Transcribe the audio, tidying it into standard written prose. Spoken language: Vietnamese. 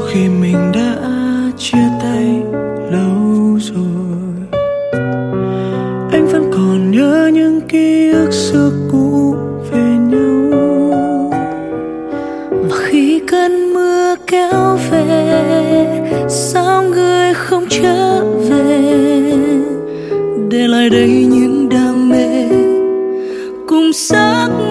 khi mình đã chia tay lâu rồi. Anh vẫn còn nhớ những ký ức xưa cũ về nhau. Và khi cơn mưa kéo về, sao người không trở về, để lại đây những đam mê cùng giấc